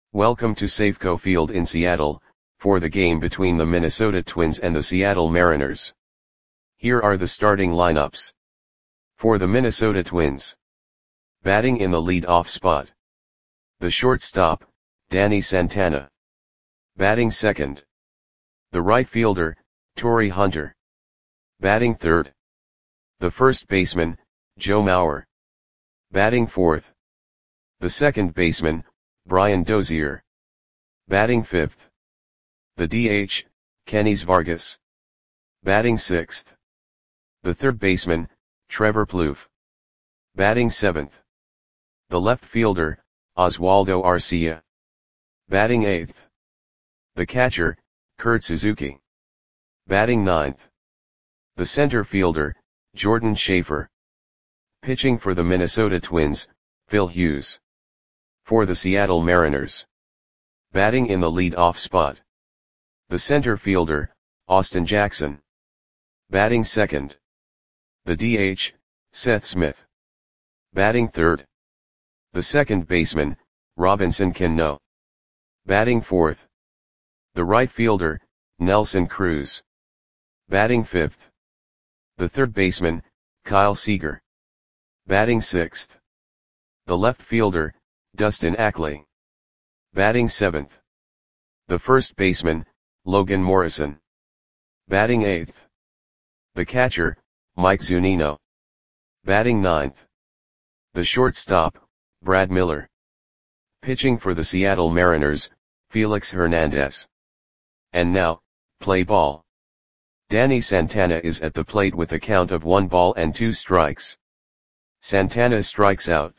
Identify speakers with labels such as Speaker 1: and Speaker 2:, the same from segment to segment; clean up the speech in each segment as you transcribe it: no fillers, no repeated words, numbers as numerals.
Speaker 1: Welcome to Safeco Field in Seattle, for the game between the Minnesota Twins and the Seattle Mariners. Here are the starting lineups. For the Minnesota Twins. Batting in the lead-off spot. The shortstop, Danny Santana. Batting second. The right fielder, Torii Hunter. Batting third. The first baseman, Joe Mauer. Batting fourth. The second baseman, Brian Dozier. Batting fifth. The DH, Kenys Vargas. Batting sixth. The third baseman, Trevor Plouffe. Batting seventh. The left fielder, Oswaldo Arcia. Batting eighth. The catcher, Kurt Suzuki. Batting ninth. The center fielder, Jordan Schaefer. Pitching for the Minnesota Twins, Phil Hughes. For the Seattle Mariners. Batting in the lead-off spot. The center fielder, Austin Jackson. Batting second. The DH, Seth Smith. Batting third. The second baseman, Robinson Cano. Batting fourth. The right fielder, Nelson Cruz. Batting fifth. The third baseman, Kyle Seager. Batting sixth. The left fielder, Dustin Ackley. Batting seventh. The first baseman, Logan Morrison. Batting eighth. The catcher, Mike Zunino. Batting ninth. The shortstop, Brad Miller. Pitching for the Seattle Mariners, Felix Hernandez. And now, play ball. Danny Santana is at the plate with a count of 1-2 strikes. Santana strikes out.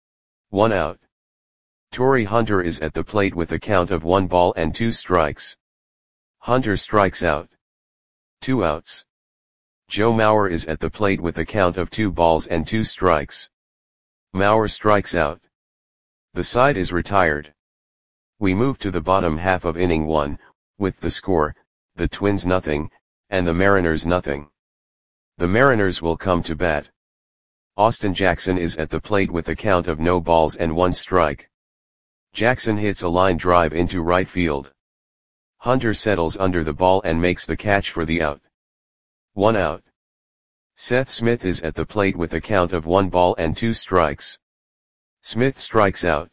Speaker 1: 1 out. Torii Hunter is at the plate with a count of 1-2 strikes. Hunter strikes out. 2 outs. Joe Mauer is at the plate with a count of 2-2 strikes. Mauer strikes out. The side is retired. We move to the bottom half of inning 1, with the score, the Twins nothing, and the Mariners nothing. The Mariners will come to bat. Austin Jackson is at the plate with a count of 0-1 strike. Jackson hits a line drive into right field. Hunter settles under the ball and makes the catch for the out. 1 out. Seth Smith is at the plate with a count of 1-2 strikes. Smith strikes out.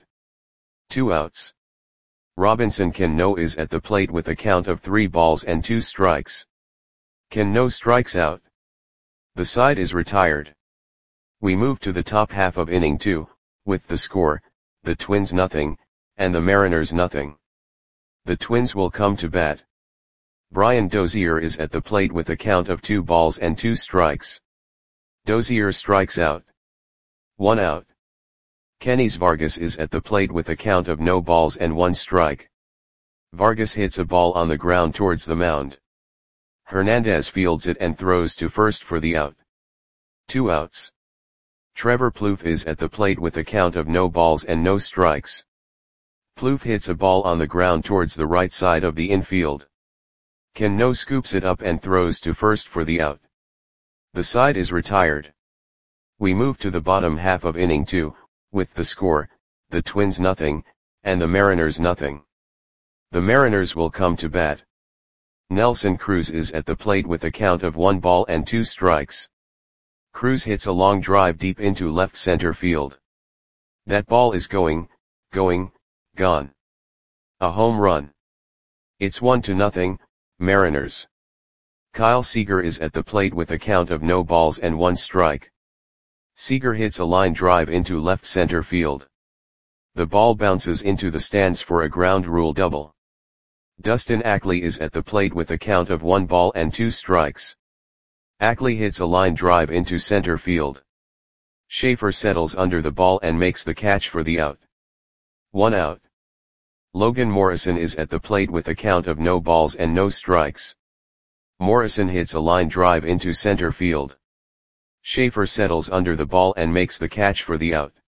Speaker 1: 2 outs. Robinson Cano is at the plate with a count of 3-2 strikes. Cano strikes out. The side is retired. We move to the top half of inning 2, with the score, the Twins nothing, and the Mariners nothing. The Twins will come to bat. Brian Dozier is at the plate with a count of 2-2 strikes. Dozier strikes out. 1 out. Kenys Vargas is at the plate with a count of 0-1 strike. Vargas hits a ball on the ground towards the mound. Hernandez fields it and throws to first for the out. 2 outs. Trevor Plouffe is at the plate with a count of 0 strikes. Plouffe hits a ball on the ground towards the right side of the infield. Cano scoops it up and throws to first for the out. The side is retired. We move to the bottom half of inning 2, with the score, the Twins nothing, and the Mariners nothing. The Mariners will come to bat. Nelson Cruz is at the plate with a count of 1-2 strikes. Cruz hits a long drive deep into left center field. That ball is going, gone. A home run. It's 1-0, Mariners. Kyle Seager is at the plate with a count of 0-1 strike. Seager hits a line drive into left center field. The ball bounces into the stands for a ground rule double. Dustin Ackley is at the plate with a count of 1-2 strikes. Ackley hits a line drive into center field. Schaefer settles under the ball and makes the catch for the out. 1 out. Logan Morrison is at the plate with a count of 0 strikes. Morrison hits a line drive into center field. Schaefer settles under the ball and makes the catch for the out.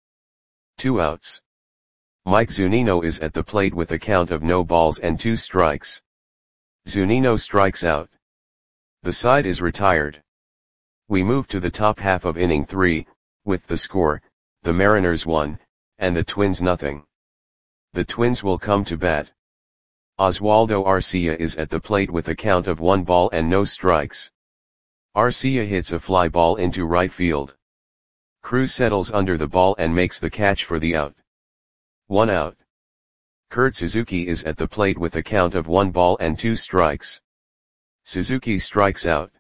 Speaker 1: 2 outs. Mike Zunino is at the plate with a count of 0-2 strikes. Zunino strikes out. The side is retired. We move to the top half of inning 3, with the score, the Mariners 1, and the Twins nothing. The Twins will come to bat. Oswaldo Arcia is at the plate with a count of 1 ball and no strikes. Arcia hits a fly ball into right field. Cruz settles under the ball and makes the catch for the out. 1 out. Kurt Suzuki is at the plate with a count of 1 ball and 2 strikes. Suzuki strikes out.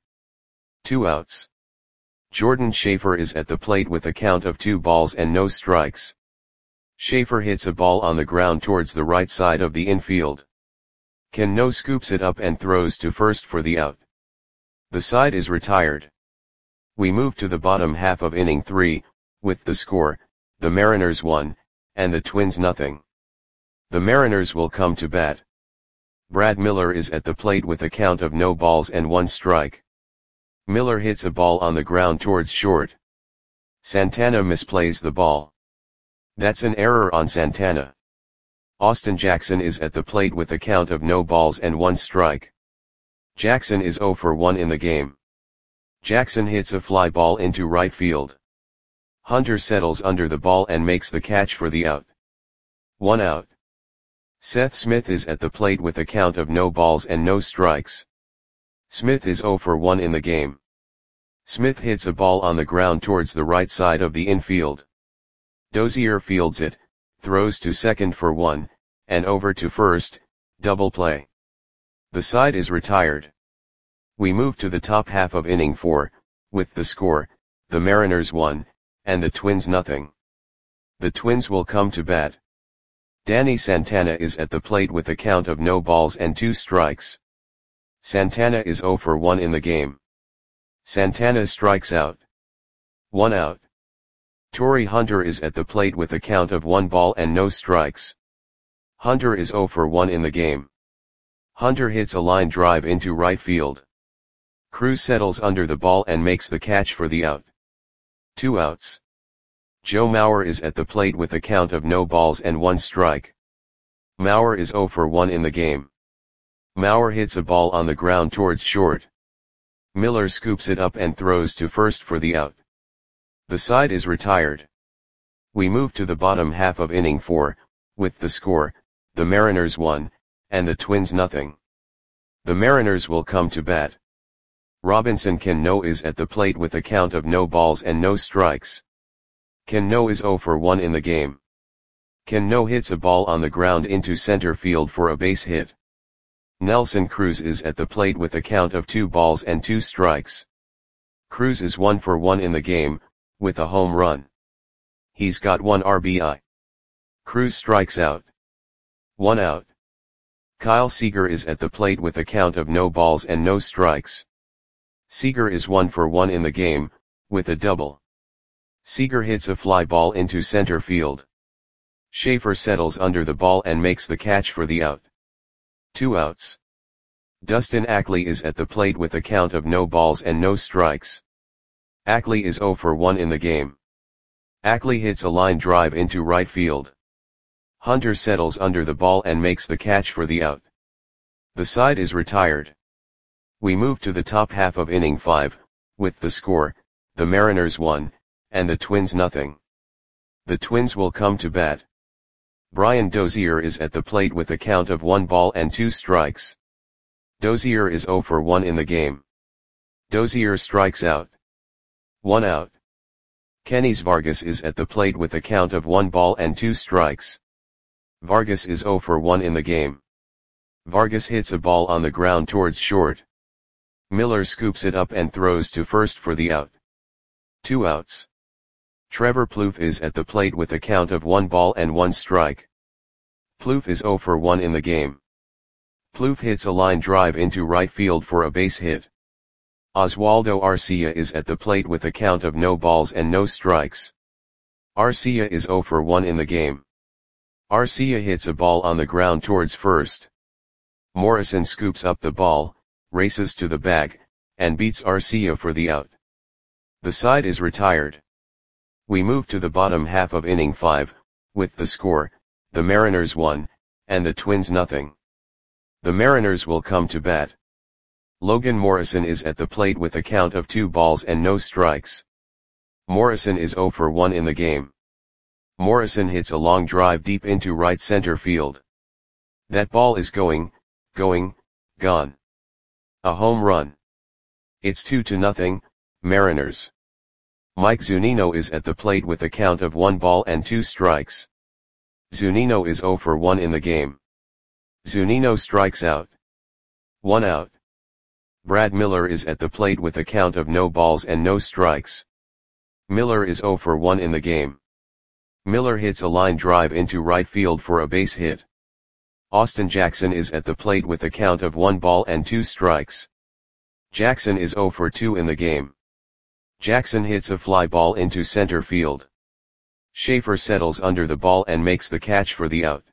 Speaker 1: 2 outs. Jordan Schaefer is at the plate with a count of 2 balls and no strikes. Schaefer hits a ball on the ground towards the right side of the infield. Cano scoops it up and throws to first for the out. The side is retired. We move to the bottom half of inning 3, with the score, the Mariners 1, and the Twins nothing. The Mariners will come to bat. Brad Miller is at the plate with a count of no balls and 1 strike. Miller hits a ball on the ground towards short. Santana misplays the ball. That's an error on Santana. Austin Jackson is at the plate with a count of no balls and 1 strike. Jackson is 0 for 1 in the game. Jackson hits a fly ball into right field. Hunter settles under the ball and makes the catch for the out. 1 out. Seth Smith is at the plate with a count of no balls and no strikes. Smith is 0 for 1 in the game. Smith hits a ball on the ground towards the right side of the infield. Dozier fields it, throws to second for 1, and over to first, double play. The side is retired. We move to the top half of inning 4, with the score, the Mariners 1, and the Twins nothing. The Twins will come to bat. Danny Santana is at the plate with a count of no balls and 2 strikes. Santana is 0 for 1 in the game. Santana strikes out. 1 out. Torrey Hunter is at the plate with a count of 1 ball and no strikes. Hunter is 0 for 1 in the game. Hunter hits a line drive into right field. Cruz settles under the ball and makes the catch for the out. 2 outs. Joe Mauer is at the plate with a count of no balls and 1 strike. Mauer is 0 for 1 in the game. Mauer hits a ball on the ground towards short. Miller scoops it up and throws to first for the out. The side is retired. We move to the bottom half of inning 4, with the score, the Mariners 1, and the Twins nothing. The Mariners will come to bat. Robinson Cano is at the plate with a count of no balls and no strikes. Cano is 0 for 1 in the game. Cano hits a ball on the ground into center field for a base hit. Nelson Cruz is at the plate with a count of 2 balls and 2 strikes. Cruz is 1 for 1 in the game, with a home run. He's got 1 RBI. Cruz strikes out. 1 out. Kyle Seager is at the plate with a count of no balls and no strikes. Seager is 1 for 1 in the game, with a double. Seager hits a fly ball into center field. Schaefer settles under the ball and makes the catch for the out. 2 outs. Dustin Ackley is at the plate with a count of no balls and no strikes. Ackley is 0 for 1 in the game. Ackley hits a line drive into right field. Hunter settles under the ball and makes the catch for the out. The side is retired. We move to the top half of inning 5, with the score, the Mariners 1, and the Twins nothing. The Twins will come to bat. Brian Dozier is at the plate with a count of 1 ball and 2 strikes. Dozier is 0 for 1 in the game. Dozier strikes out. 1 out. Kenys Vargas is at the plate with a count of 1 ball and 2 strikes. Vargas is 0 for 1 in the game. Vargas hits a ball on the ground towards short. Miller scoops it up and throws to first for the out. 2 outs. Trevor Plouffe is at the plate with a count of 1 ball and 1 strike. Plouffe is 0 for 1 in the game. Plouffe hits a line drive into right field for a base hit. Oswaldo Arcia is at the plate with a count of no balls and no strikes. Arcia is 0 for 1 in the game. Arcia hits a ball on the ground towards first. Morrison scoops up the ball, races to the bag, and beats Arcia for the out. The side is retired. We move to the bottom half of inning 5, with the score, the Mariners 1, and the Twins nothing. The Mariners will come to bat. Logan Morrison is at the plate with a count of 2 balls and no strikes. Morrison is 0 for 1 in the game. Morrison hits a long drive deep into right center field. That ball is going, gone. A home run. It's 2-0, Mariners. Mike Zunino is at the plate with a count of 1 ball and 2 strikes. Zunino is 0 for 1 in the game. Zunino strikes out. 1 out. Brad Miller is at the plate with a count of no balls and no strikes. Miller is 0 for 1 in the game. Miller hits a line drive into right field for a base hit. Austin Jackson is at the plate with a count of 1 ball and 2 strikes. Jackson is 0 for 2 in the game. Jackson hits a fly ball into center field. Schaefer settles under the ball and makes the catch for the out.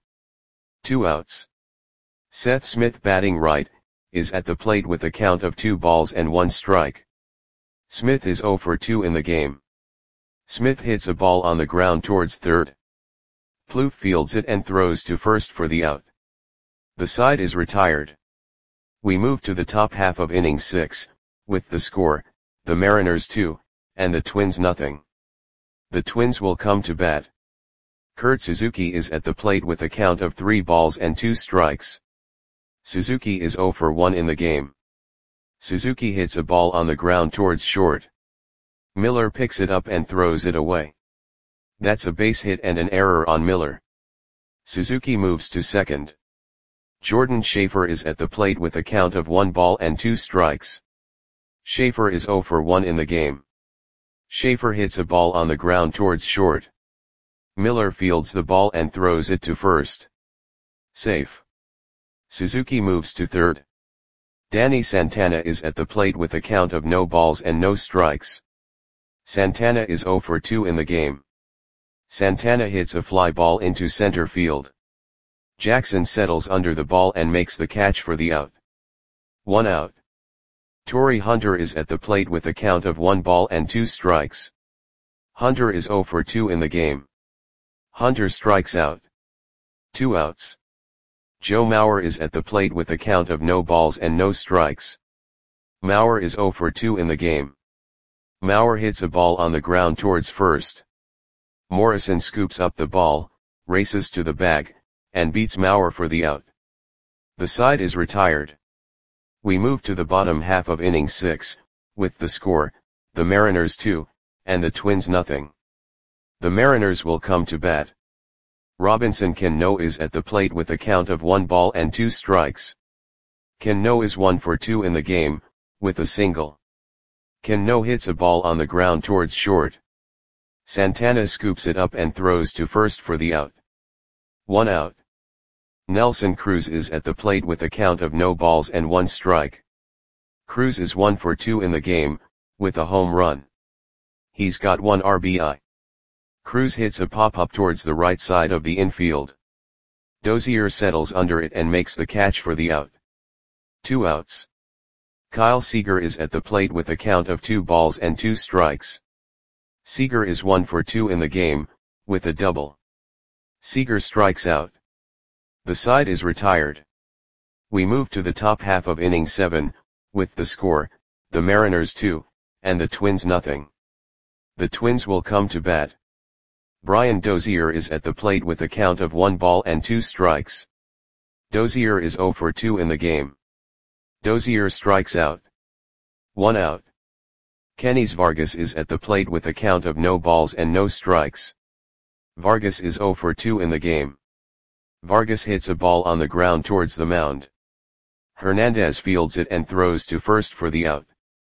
Speaker 1: 2 outs. Seth Smith, batting right, is at the plate with a count of 2 balls and 1 strike. Smith is 0 for 2 in the game. Smith hits a ball on the ground towards third. Plouffe fields it and throws to first for the out. The side is retired. We move to the top half of inning 6, with the score, the Mariners 2, and the Twins nothing. The Twins will come to bat. Kurt Suzuki is at the plate with a count of 3 balls and 2 strikes. Suzuki is 0 for 1 in the game. Suzuki hits a ball on the ground towards short. Miller picks it up and throws it away. That's a base hit and an error on Miller. Suzuki moves to second. Jordan Schaefer is at the plate with a count of 1 ball and 2 strikes. Schaefer is 0 for 1 in the game. Schaefer hits a ball on the ground towards short. Miller fields the ball and throws it to first. Safe. Suzuki moves to third. Danny Santana is at the plate with a count of no balls and no strikes. Santana is 0 for 2 in the game. Santana hits a fly ball into center field. Jackson settles under the ball and makes the catch for the out. 1 out. Torrey Hunter is at the plate with a count of 1 ball and 2 strikes. Hunter is 0 for 2 in the game. Hunter strikes out. 2 outs. Joe Mauer is at the plate with a count of no balls and no strikes. Mauer is 0 for 2 in the game. Mauer hits a ball on the ground towards first. Morrison scoops up the ball, races to the bag, and beats Mauer for the out. The side is retired. We move to the bottom half of inning 6, with the score, the Mariners 2, and the Twins nothing. The Mariners will come to bat. Robinson Cano is at the plate with a count of 1 ball and 2 strikes. Cano is 1 for 2 in the game, with a single. Cano hits a ball on the ground towards short. Santana scoops it up and throws to first for the out. 1 out. Nelson Cruz is at the plate with a count of no balls and 1 strike. Cruz is 1 for 2 in the game, with a home run. He's got 1 RBI. Cruz hits a pop-up towards the right side of the infield. Dozier settles under it and makes the catch for the out. 2 outs. Kyle Seager is at the plate with a count of 2 balls and 2 strikes. Seager is 1 for 2 in the game, with a double. Seager strikes out. The side is retired. We move to the top half of inning 7, with the score, the Mariners 2, and the Twins nothing. The Twins will come to bat. Brian Dozier is at the plate with a count of 1 ball and 2 strikes. Dozier is 0 for 2 in the game. Dozier strikes out. 1 out. Kenys Vargas is at the plate with a count of no balls and no strikes. Vargas is 0 for 2 in the game. Vargas hits a ball on the ground towards the mound. Hernandez fields it and throws to first for the out.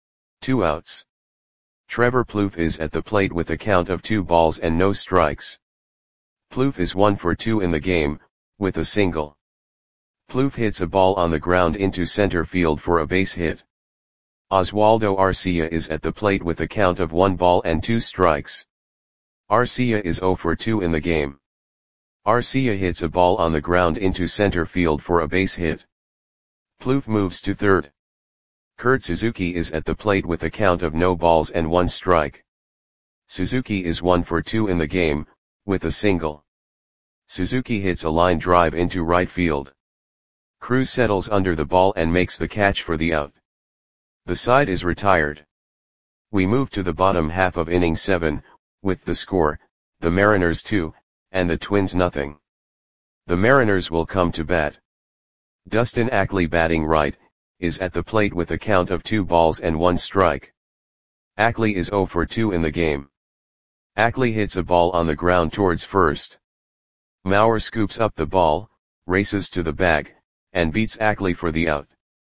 Speaker 1: 2 outs. Trevor Plouffe is at the plate with a count of 2 balls and no strikes. Plouffe is 1 for 2 in the game, with a single. Plouffe hits a ball on the ground into center field for a base hit. Oswaldo Arcia is at the plate with a count of 1 ball and 2 strikes. Arcia is 0 for 2 in the game. Arcia hits a ball on the ground into center field for a base hit. Plouffe moves to third. Kurt Suzuki is at the plate with a count of no balls and 1 strike. Suzuki is 1 for 2 in the game, with a single. Suzuki hits a line drive into right field. Cruz settles under the ball and makes the catch for the out. The side is retired. We move to the bottom half of inning 7, with the score, the Mariners 2, and the Twins nothing. The Mariners will come to bat. Dustin Ackley batting right, is at the plate with a count of 2 balls and 1 strike. Ackley is 0 for 2 in the game. Ackley hits a ball on the ground towards first. Mauer scoops up the ball, races to the bag, and beats Ackley for the out.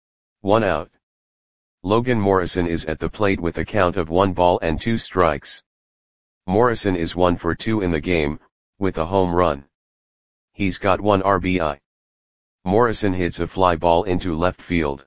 Speaker 1: 1 out. Logan Morrison is at the plate with a count of 1 ball and 2 strikes. Morrison is 1 for 2 in the game, with a home run. He's got 1 RBI. Morrison hits a fly ball into left field.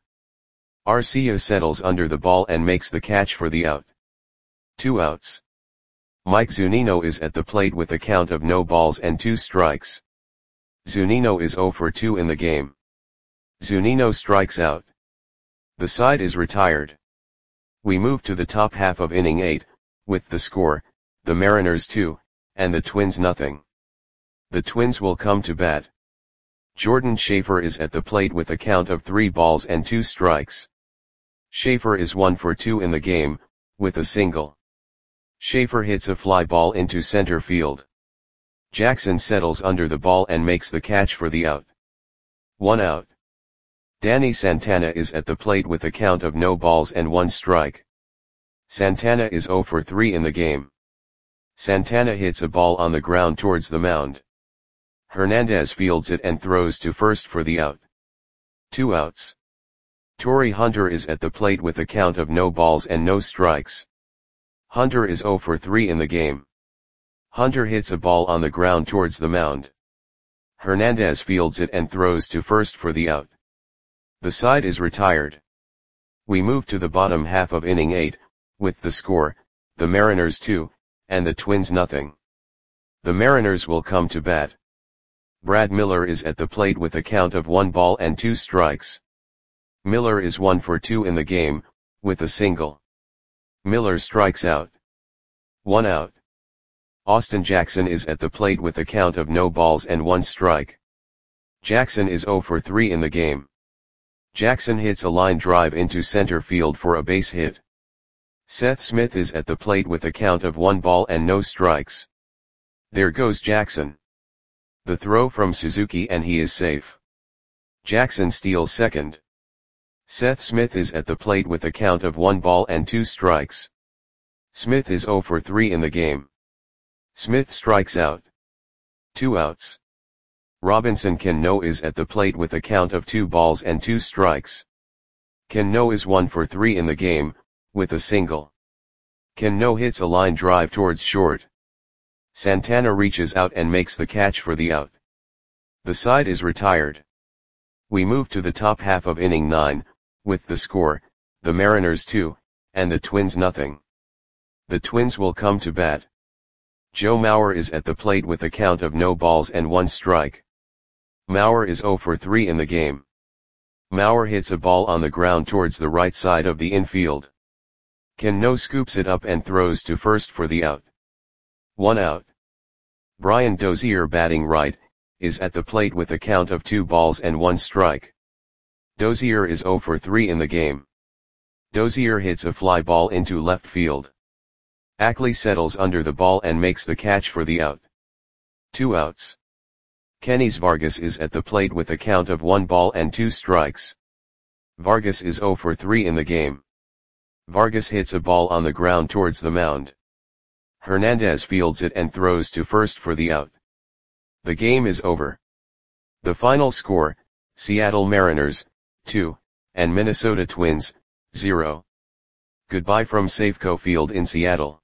Speaker 1: Arcia settles under the ball and makes the catch for the out. 2 outs. Mike Zunino is at the plate with a count of no balls and 2 strikes. Zunino is 0 for 2 in the game. Zunino strikes out. The side is retired. We move to the top half of inning 8, with the score, the Mariners 2, and the Twins nothing. The Twins will come to bat. Jordan Schaefer is at the plate with a count of 3 balls and 2 strikes. Schaefer is 1 for 2 in the game, with a single. Schaefer hits a fly ball into center field. Jackson settles under the ball and makes the catch for the out. 1 out. Danny Santana is at the plate with a count of no balls and 1 strike. Santana is 0 for 3 in the game. Santana hits a ball on the ground towards the mound. Hernandez fields it and throws to first for the out. 2 outs. Torrey Hunter is at the plate with a count of no balls and no strikes. Hunter is 0 for 3 in the game. Hunter hits a ball on the ground towards the mound. Hernandez fields it and throws to first for the out. The side is retired. We move to the bottom half of inning 8, with the score, the Mariners 2, and the Twins nothing. The Mariners will come to bat. Brad Miller is at the plate with a count of 1 ball and 2 strikes. Miller is 1 for 2 in the game, with a single. Miller strikes out. 1 out. Austin Jackson is at the plate with a count of no balls and 1 strike. Jackson is 0 for 3 in the game. Jackson hits a line drive into center field for a base hit. Seth Smith is at the plate with a count of 1 ball and no strikes. There goes Jackson. The throw from Suzuki and he is safe. Jackson steals second. Seth Smith is at the plate with a count of 1 ball and 2 strikes. Smith is 0 for 3 in the game. Smith strikes out. 2 outs. Robinson Cano is at the plate with a count of 2 balls and 2 strikes. Cano is 1 for 3 in the game, with a single. Cano hits a line drive towards short. Santana reaches out and makes the catch for the out. The side is retired. We move to the top half of inning 9, with the score, the Mariners 2, and the Twins nothing. The Twins will come to bat. Joe Mauer is at the plate with a count of no balls and 1 strike. Mauer is 0 for 3 in the game. Mauer hits a ball on the ground towards the right side of the infield. Cano scoops it up and throws to first for the out. 1 out. Brian Dozier batting right, is at the plate with a count of 2 balls and 1 strike. Dozier is 0 for 3 in the game. Dozier hits a fly ball into left field. Ackley settles under the ball and makes the catch for the out. 2 outs. Kenys Vargas is at the plate with a count of 1 ball and 2 strikes. Vargas is 0 for 3 in the game. Vargas hits a ball on the ground towards the mound. Hernandez fields it and throws to first for the out. The game is over. The final score, Seattle Mariners, 2, and Minnesota Twins, 0. Goodbye from Safeco Field in Seattle.